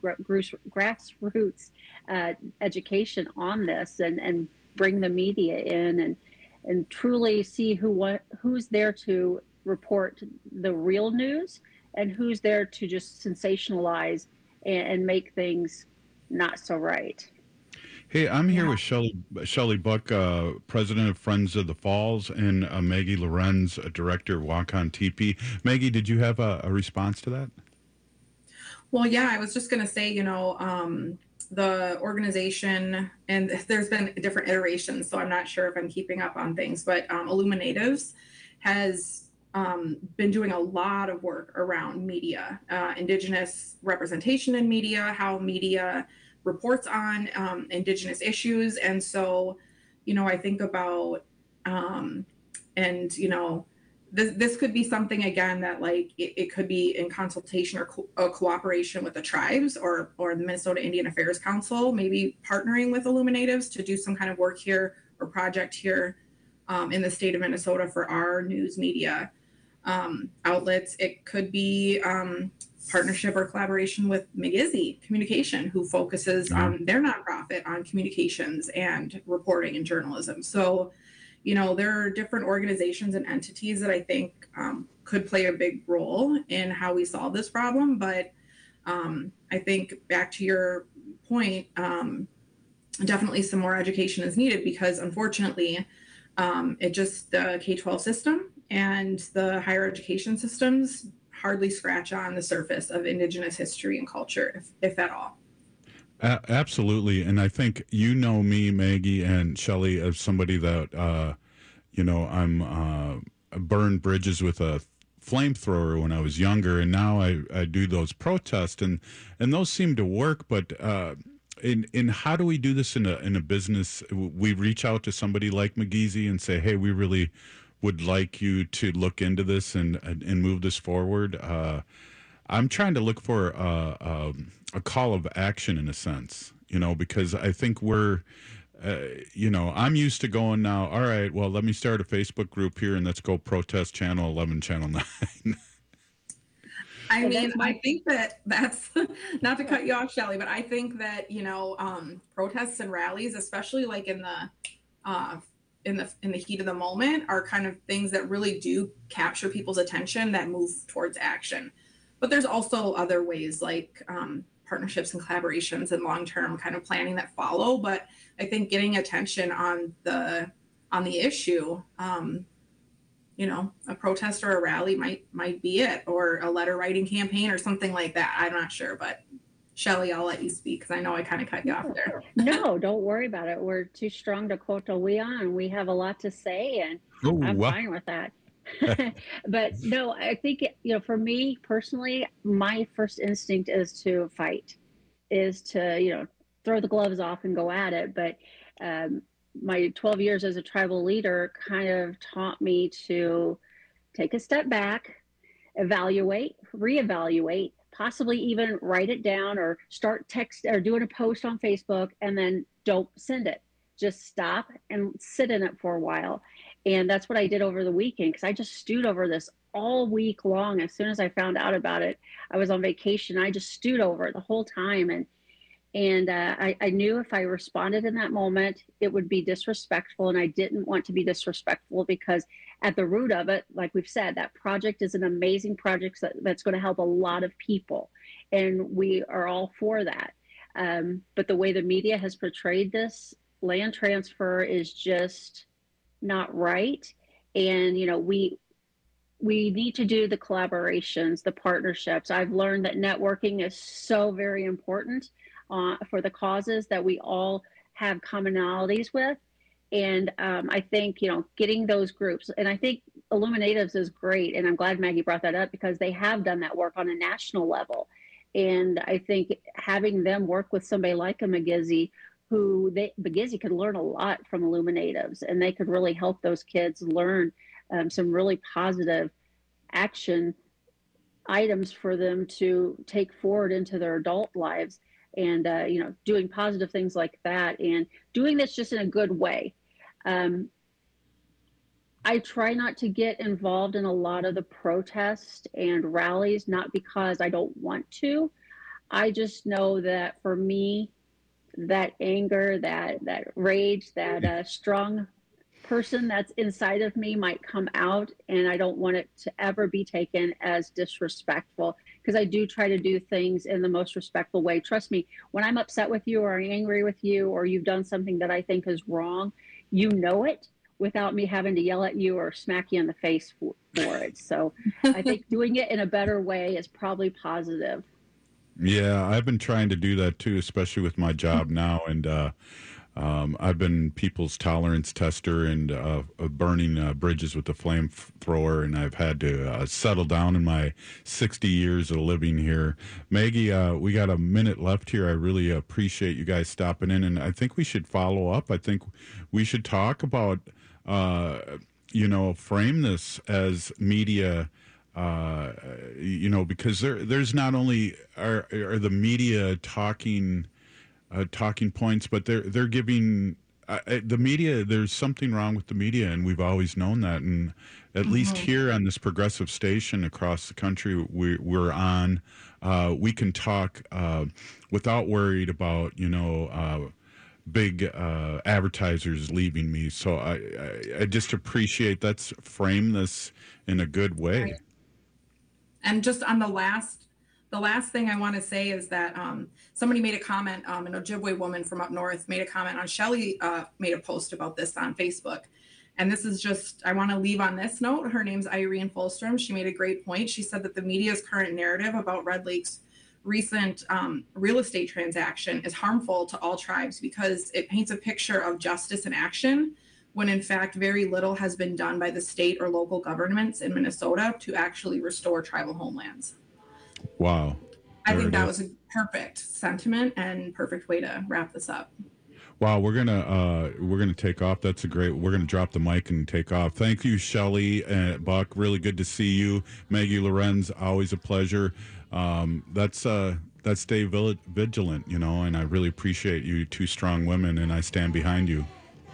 S8: grassroots education on this and bring the media in. and truly see who's there to report the real news and who's there to just sensationalize and make things not so right.
S28: Hey, I'm here with Shelley Buck, president of Friends of the Falls, and Maggie Lorenz, director of Walk on TP. Maggie, did you have a response to that?
S7: Well, yeah, I was just going to say, the organization, and there's been different iterations, so I'm not sure if I'm keeping up on things, but Illuminatives has been doing a lot of work around media, Indigenous representation in media, how media reports on Indigenous issues. And so, I think about, this could be something, again, that it could be in consultation or cooperation with the tribes or the Minnesota Indian Affairs Council, maybe partnering with Illuminatives to do some kind of work here or project here in the state of Minnesota for our news media outlets. It could be partnership or collaboration with McGizzy Communication, who focuses on their nonprofit on communications and reporting and journalism. So, there are different organizations and entities that I think could play a big role in how we solve this problem. But I think back to your point, definitely some more education is needed because unfortunately, the K-12 system and the higher education systems hardly scratch on the surface of Indigenous history and culture, if at all.
S28: Absolutely. And I think me, Maggie, and Shelley, as somebody that, I'm burned bridges with a flamethrower when I was younger, and now I do those protests, and those seem to work. But in how do we do this in a business? We reach out to somebody like McGizzy and say, hey, we really would like you to look into this and move this forward. I'm trying to look for a call of action in a sense, because I think we're, I'm used to going now, all right, well, let me start a Facebook group here and let's go protest Channel 11, Channel 9.
S7: I think that's not to cut you off, Shelley, but I think that, protests and rallies, especially like in the heat of the moment, are kind of things that really do capture people's attention that move towards action. But there's also other ways like partnerships and collaborations and long-term kind of planning that follow. But I think getting attention on the issue, a protest or a rally might be it, or a letter writing campaign or something like that. I'm not sure, but Shelley, I'll let you speak because I know I kind of cut you off there.
S8: No, don't worry about it. We're too strong to quote a Leon. We have a lot to say, and I'm fine with that. But no, I think, for me personally, my first instinct is to fight, is to, throw the gloves off and go at it. But my 12 years as a tribal leader kind of taught me to take a step back, evaluate, reevaluate, possibly even write it down or start text or doing a post on Facebook, and then don't send it. Just stop and sit in it for a while. And that's what I did over the weekend, because I just stewed over this all week long. As soon as I found out about it, I was on vacation. I just stewed over it the whole time. And I knew if I responded in that moment, it would be disrespectful. And I didn't want to be disrespectful, because at the root of it, like we've said, that project is an amazing project that's going to help a lot of people. And we are all for that. But the way the media has portrayed this land transfer is just not right. And, we need to do the collaborations, the partnerships. I've learned that networking is so very important for the causes that we all have commonalities with. And I think, getting those groups, and I think Illuminatives is great. And I'm glad Maggie brought that up, because they have done that work on a national level. And I think having them work with somebody like a McGizzy, McGizzy could learn a lot from Illuminatives, and they could really help those kids learn some really positive action items for them to take forward into their adult lives. And, doing positive things like that, and doing this just in a good way. I try not to get involved in a lot of the protests and rallies, not because I don't want to. I just know that for me, that anger, that rage, that strong person that's inside of me might come out, and I don't want it to ever be taken as disrespectful, because I do try to do things in the most respectful way. Trust me, when I'm upset with you or angry with you, or you've done something that I think is wrong, you know it without me having to yell at you or smack you in the face for it. So I think doing it in a better way is probably positive.
S28: Yeah, I've been trying to do that too, especially with my job now. And I've been people's tolerance tester and burning bridges with the flamethrower, and I've had to settle down in my 60 years of living here. Maggie, we got a minute left here. I really appreciate you guys stopping in, and I think we should follow up. I think we should talk about, frame this as media. Because there's not only are the media talking points, but they're giving the media. There's something wrong with the media, and we've always known that. And at least here on this progressive station across the country we're on, we can talk without worried about big advertisers leaving me. So I just appreciate that's frame this in a good way.
S7: Right. And just on the last thing I want to say is that somebody made a comment, an Ojibwe woman from up north made a comment on Shelley made a post about this on Facebook. And this is just, I want to leave on this note. Her name's Irene Fulstrom. She made a great point. She said that the media's current narrative about Red Lake's recent real estate transaction is harmful to all tribes because it paints a picture of justice in action, when in fact very little has been done by the state or local governments in Minnesota to actually restore tribal homelands.
S28: Wow.
S7: I think that was a perfect sentiment and perfect way to wrap this up.
S28: Wow, we're gonna take off. That's we're gonna drop the mic and take off. Thank you, Shelley and Buck. Really good to see you. Maggie Lorenz, always a pleasure. That's stay vigilant, and I really appreciate you two strong women, and I stand behind you.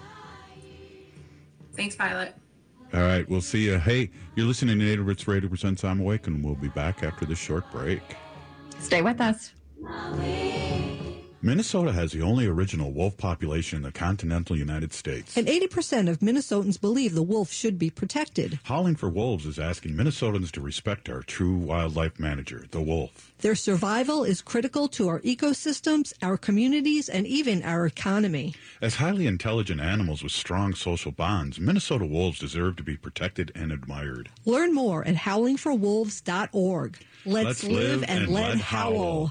S7: Thanks, Violet.
S28: All right, we'll see you. Hey, you're listening to Native Roots Radio presents I'm Awake, and we'll be back after this short break.
S2: Stay with us.
S28: Minnesota has the only original wolf population in the continental United States.
S3: And 80% of Minnesotans believe the wolf should be protected.
S28: Howling for Wolves is asking Minnesotans to respect our true wildlife manager, the wolf.
S3: Their survival is critical to our ecosystems, our communities, and even our economy.
S28: As highly intelligent animals with strong social bonds, Minnesota wolves deserve to be protected and admired.
S3: Learn more at howlingforwolves.org. Let's live and let howl.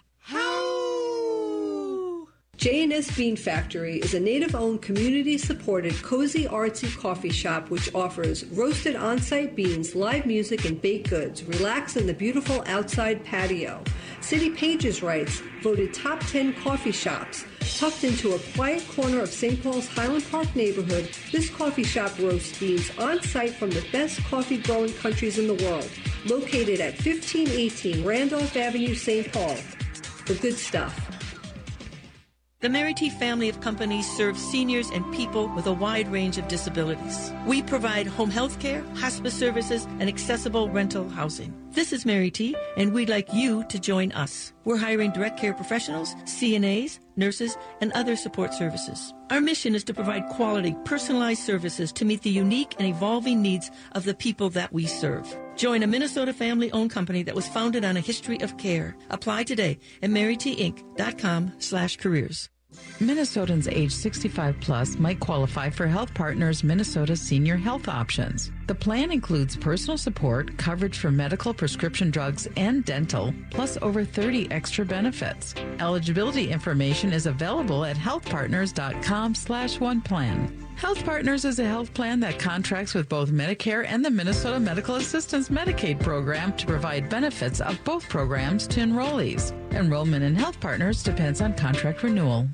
S3: J&S Bean Factory is a native-owned, community-supported, cozy, artsy coffee shop which offers roasted on-site beans, live music, and baked goods. Relax in the beautiful outside patio. City Pages writes, voted top 10 coffee shops. Tucked into a quiet corner of St. Paul's Highland Park neighborhood, this coffee shop roasts beans on-site from the best coffee-growing countries in the world. Located at 1518 Randolph Avenue, St. Paul. The good stuff.
S19: The Mary T family of companies serves seniors and people with a wide range of disabilities. We provide home health care, hospice services, and accessible rental housing. This is Mary T, and we'd like you to join us. We're hiring direct care professionals, CNAs, nurses, and other support services. Our mission is to provide quality, personalized services to meet the unique and evolving needs of the people that we serve. Join a Minnesota family-owned company that was founded on a history of care. Apply today at marytinc.com/careers.
S2: Minnesotans age 65 plus might qualify for Health Partners Minnesota Senior Health Options. The plan includes personal support, coverage for medical, prescription drugs, and dental, plus over 30 extra benefits. Eligibility information is available at healthpartners.com/oneplan. Health Partners is a health plan that contracts with both Medicare and the Minnesota Medical Assistance Medicaid program to provide benefits of both programs to enrollees. Enrollment in Health Partners depends on contract renewal.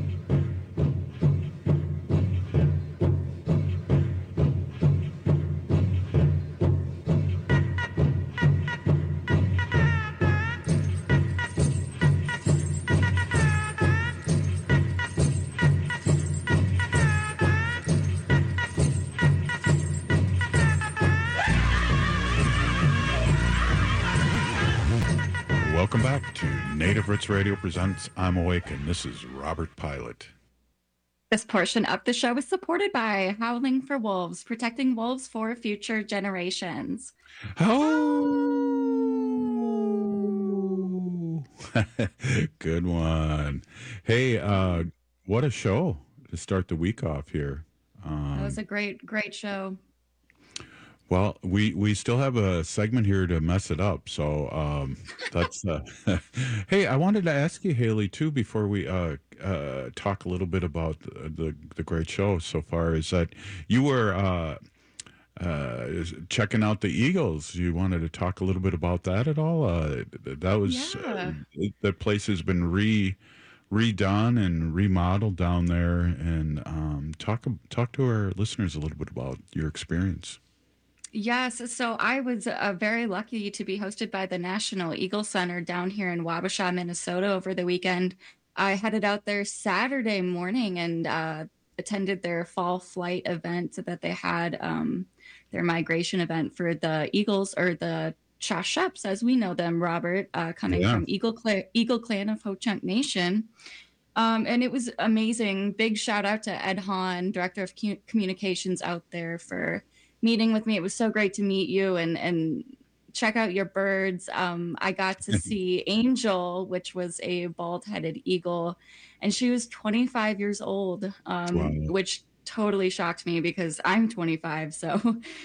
S28: Welcome back to Native Roots Radio presents I'm Awake, and this is Robert Pilot.
S29: This portion of the show is supported by Howling for Wolves, protecting wolves for future generations.
S28: Oh, good one. Hey, what a show to start the week off here.
S29: That was a great show.
S28: Well, we still have a segment here to mess it up, so that's. Hey, I wanted to ask you, Haley, too, before we talk a little bit about the great show so far. Is that you were checking out the Eagles? You wanted to talk a little bit about that at all? That was the place has been redone and remodeled down there, and talk to our listeners a little bit about your experience.
S29: Yes, so I was very lucky to be hosted by the National Eagle Center down here in Wabasha, Minnesota over the weekend. I headed out there Saturday morning and attended their fall flight event that they had, their migration event for the Eagles, or the Shashups, as we know them, Robert, coming from Eagle Clan of Ho-Chunk Nation. And it was amazing. Big shout out to Ed Hahn, Director of Communications out there, for meeting with me. It was so great to meet you and check out your birds. I got to see Angel, which was a bald-headed eagle, and she was 25 years old, which totally shocked me because I'm 25. So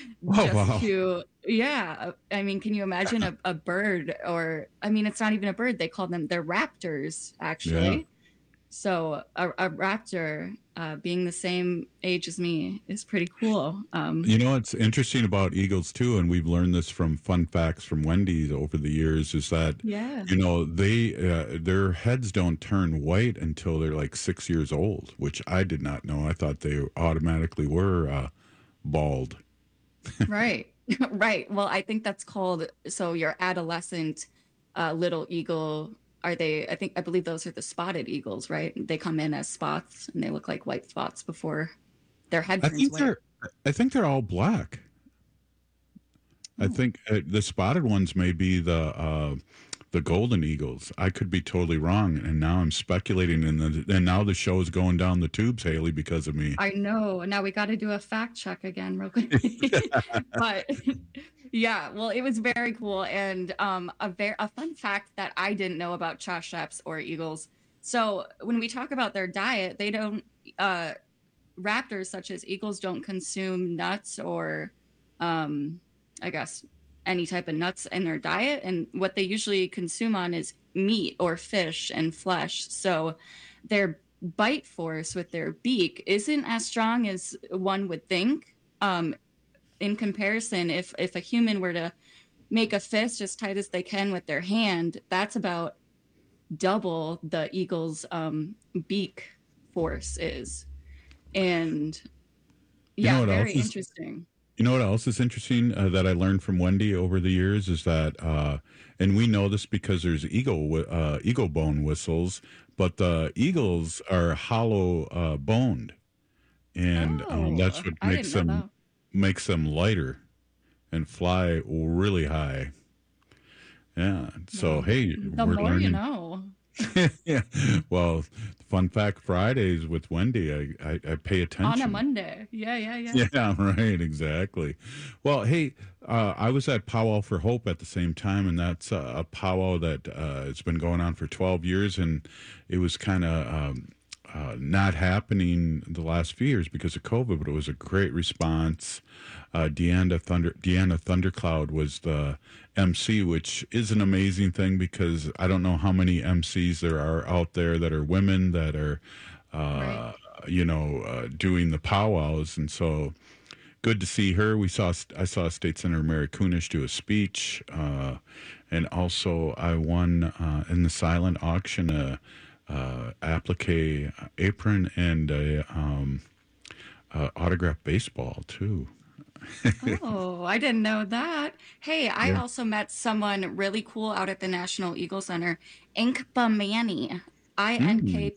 S29: I mean, can you imagine a bird, or, I mean, it's not even a bird. They call them, they're raptors, actually. Yeah. So a raptor being the same age as me is pretty cool.
S28: You know, what's interesting about eagles too, and we've learned this from fun facts from Wendy over the years, is that, you know, they their heads don't turn white until they're like 6 years old, which I did not know. I thought they automatically were bald.
S29: Right. Right. Well, I think that's called, so your adolescent little eagle. I believe those are the spotted eagles, right? They come in as spots and they look like white spots before their head turns white.
S28: I think they're all black. I think the spotted ones may be the golden eagles. I could be totally wrong, and now I'm speculating, and now the show is going down the tubes, Haley, because of me.
S29: I know. Now we got to do a fact check again real quick. But yeah, well, it was very cool, and a fun fact that I didn't know about Shashups or eagles. So when we talk about their diet, they don't. Raptors, such as eagles, don't consume nuts or, I guess, any type of nuts in their diet, and what they usually consume on is meat or fish and flesh. So their bite force with their beak isn't as strong as one would think. In comparison, if a human were to make a fist as tight as they can with their hand, that's about double the eagle's beak force is. And yeah, very interesting.
S28: You know what else is interesting that I learned from Wendy over the years is that, and we know this because there's eagle bone whistles, but the eagles are hollow boned, and that's what makes them lighter and fly really high. Yeah. So hey,
S29: the more learning. You know.
S28: Yeah. Well, Fun Fact Fridays with Wendy, I pay attention.
S29: On a Monday. Yeah.
S28: Yeah, right, exactly. Well, hey, I was at Powwow for Hope at the same time, and that's a powwow that it's been going on for 12 years, and it was kind of not happening the last few years because of COVID, but it was a great response. Deanna Thundercloud was the MC, which is an amazing thing because I don't know how many MCs there are out there that are women that are, doing the powwows. And so good to see her. I saw State Senator Mary Kunesh do a speech. And also I won in the silent auction a applique apron and a autographed baseball too.
S29: Oh, I didn't know that. Hey, I also met someone really cool out at the National Eagle Center, Inkpa Manny, INKPAMANI,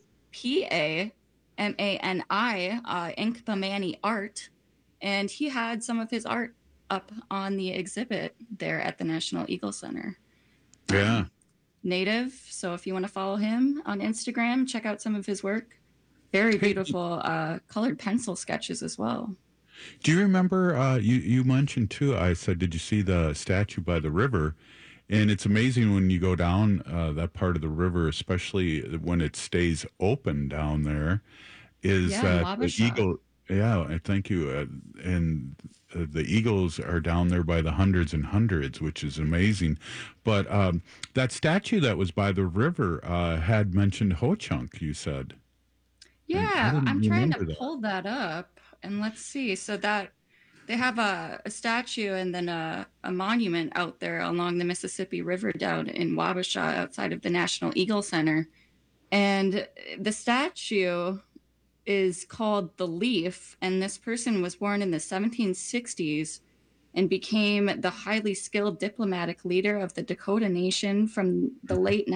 S29: Inkpa Manny Art, and he had some of his art up on the exhibit there at the National Eagle Center.
S28: Yeah.
S29: Native, so if you want to follow him on Instagram, check out some of his work. very beautiful colored pencil sketches as well.
S28: Do you remember, you mentioned too, I said, did you see the statue by the river? And it's amazing when you go down that part of the river, especially when it stays open down there, is that the eagle, thank you. And the eagles are down there by the hundreds and hundreds, which is amazing. But that statue that was by the river had mentioned Ho-Chunk, you said.
S29: Yeah, I'm trying to pull that up. And let's see. So that they have a statue and then a monument out there along the Mississippi River down in Wabasha outside of the National Eagle Center. And the statue is called The Leaf. And this person was born in the 1760s and became the highly skilled diplomatic leader of the Dakota Nation from the late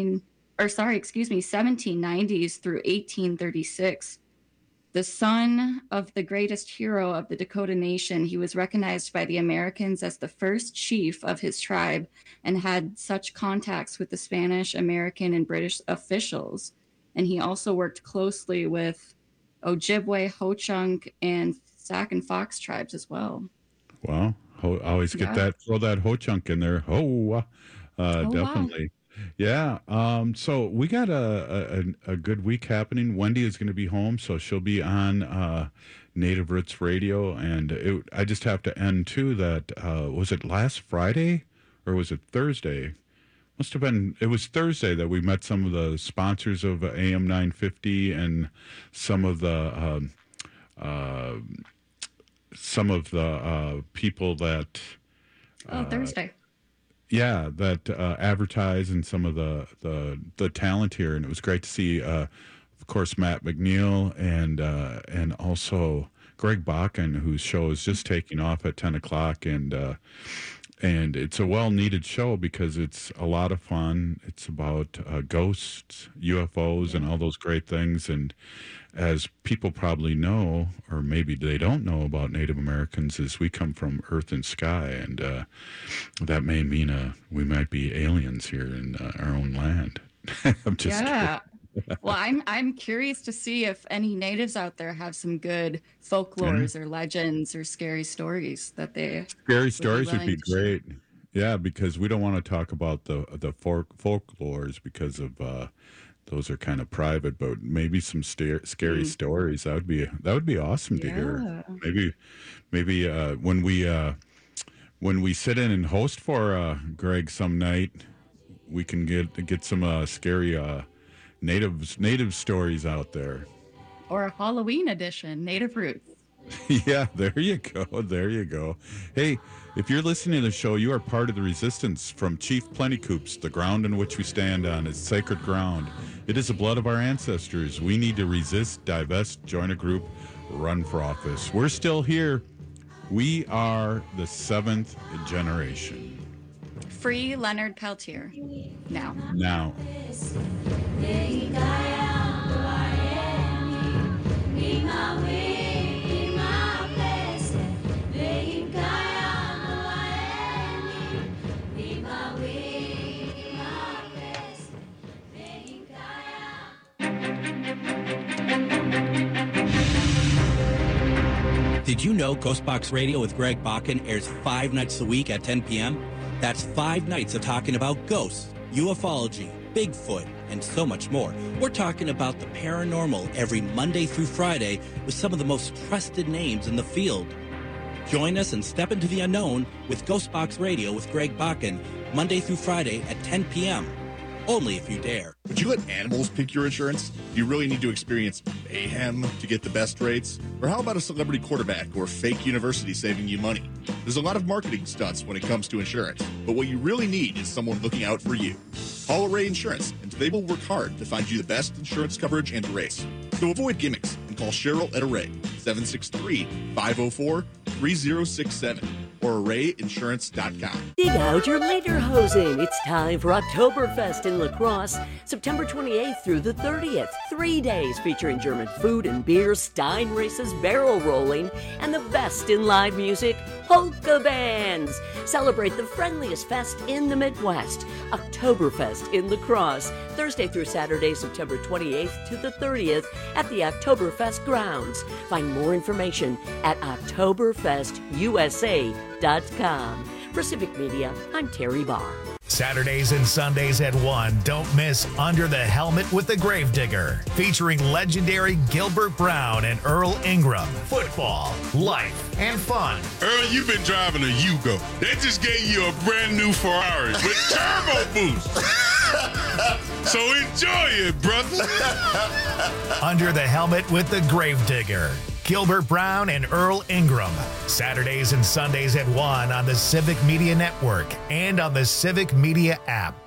S29: 1790s through 1836. The son of the greatest hero of the Dakota Nation, he was recognized by the Americans as the first chief of his tribe and had such contacts with the Spanish, American, and British officials. And he also worked closely with Ojibwe, Ho-Chunk, and Sac and Fox tribes as well.
S28: Wow. Always get that, throw that Ho-Chunk in there. Definitely. Wow. Yeah. So we got a good week happening. Wendy is going to be home, so she'll be on Native Roots Radio. And I just have to end, too, that was it last Friday or was it Thursday? Must have been. It was Thursday that we met some of the sponsors of AM 950 and some of the people that.
S29: Thursday.
S28: Yeah, that advertise and some of the talent here, and it was great to see, of course, Matt McNeil and also Greg Bakken, whose show is just taking off at 10 o'clock, and it's a well-needed show because it's a lot of fun. It's about ghosts, UFOs, and all those great things, and as people probably know, or maybe they don't know about Native Americans, is we come from earth and sky, and that may mean we might be aliens here in our own land. I'm just kidding.
S29: Well, I'm curious to see if any natives out there have some good folklores or legends or scary stories that they.
S28: Scary stories would be great. Yeah, because we don't want to talk about the folklores because of. Those are kind of private, but maybe some scary stories. That would be awesome to hear. Maybe when we sit in and host for Greg some night, we can get some scary native stories out there.
S29: Or a Halloween edition, Native Roots.
S28: Yeah, there you go. Hey, if you're listening to the show, you are part of the resistance from Chief Plentycoops. The ground in which we stand on is sacred ground. It is the blood of our ancestors. We need to resist, divest, join a group, run for office. We're still here. We are the 7th generation.
S29: Free Leonard Peltier. Now.
S4: Did you know Ghostbox Radio with Greg Bakken airs 5 nights a week at 10 p.m.? That's 5 nights of talking about ghosts, ufology, Bigfoot, and so much more. We're talking about the paranormal every Monday through Friday with some of the most trusted names in the field. Join us and step into the unknown with Ghostbox Radio with Greg Bakken, Monday through Friday at 10 p.m. Only if you dare.
S5: Would you let animals pick your insurance? Do you really need to experience mayhem to get the best rates? Or how about a celebrity quarterback or fake university saving you money? There's a lot of marketing stunts when it comes to insurance, but what you really need is someone looking out for you. Call Array Insurance, and they will work hard to find you the best insurance coverage and rates. So avoid gimmicks and call Cheryl at Array, 763-504-3067. or arrayinsurance.com.
S18: Dig out your lederhosen. It's time for Oktoberfest in La Crosse, September 28th through the 30th. 3 days featuring German food and beer, Stein races, barrel rolling, and the best in live music. polka bands. Celebrate the friendliest fest in the Midwest, Oktoberfest in La Crosse, Thursday through Saturday, September 28th to the 30th at the Oktoberfest grounds. Find more information at oktoberfestusa.com. For Civic Media, I'm Terry Barr.
S16: Saturdays and Sundays at 1, don't miss Under the Helmet with the Gravedigger, featuring legendary Gilbert Brown and Earl Ingram. Football, life, and fun.
S1: Earl, you've been driving a Yugo. They just gave you a brand new Ferrari with turbo boost. So enjoy it, brother.
S16: Under the Helmet with the Gravedigger. Gilbert Brown and Earl Ingram. Saturdays and Sundays at 1 on the Civic Media Network and on the Civic Media app.